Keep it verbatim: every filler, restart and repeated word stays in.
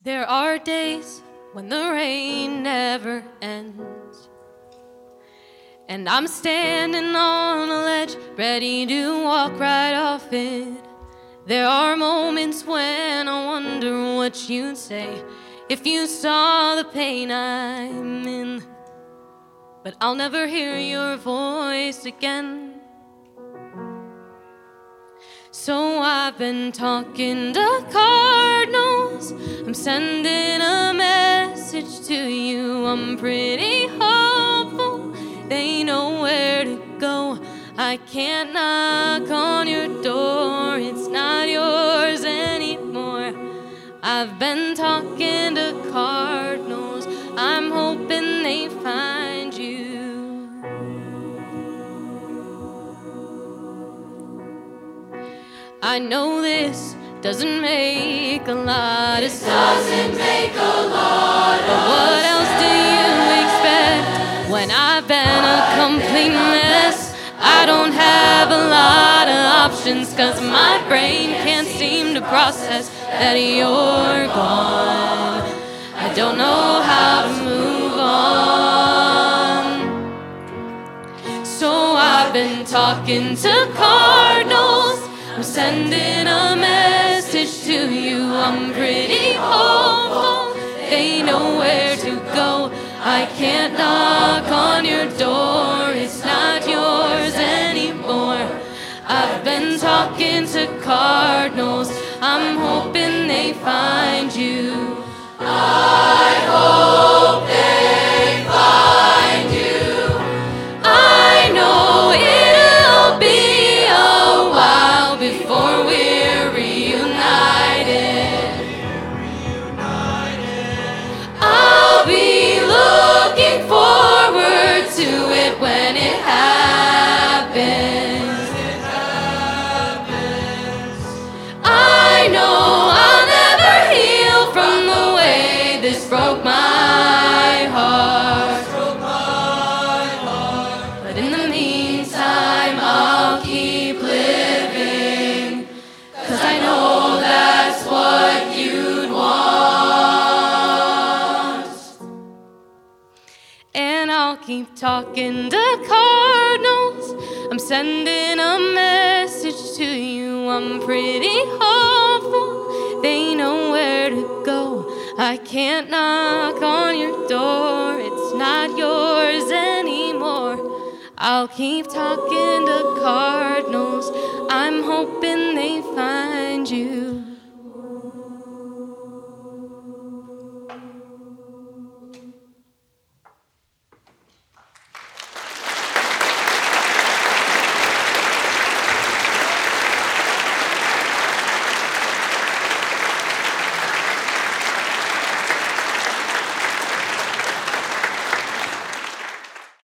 There are days when the rain never ends, and I'm standing on a ledge, ready to walk right off it. There are moments when I wonder what you'd say if you saw the pain I'm in, but I'll never hear your voice again. So I've been talking to cardinals, I'm sending a message to you. I'm pretty hopeful they know where to go. I can't knock on your door, it's not yours anymore. I've been talking to cardinals, I'm hoping they find you. I know this doesn't make a lot of sense. Doesn't make a lot but of what else do you expect when I've been a complete mess? I don't have a lot of options, cause my brain can't seem to process that you're gone. I don't know how to move on. So I've been talking to cardinals, I'm sending a message to you. I'm pretty hopeful they know where to go. I can't knock on your door, it's not yours anymore. I've been talking to cardinals, I'm hoping they find you. I hope they find you. I know it'll be a while before we're reunited. I'll be looking forward to it when it happens. I know I'll never heal from the way this broke my heart. But in the meantime, I'll keep living, cause I know that's what you'd want. And I'll keep talking to cardinals, I'm sending a message to you. I'm pretty hopeful they know where to go. I can't knock on your door, it's not yours anymore. I'll keep talking to cardinals, I'm hoping they find you.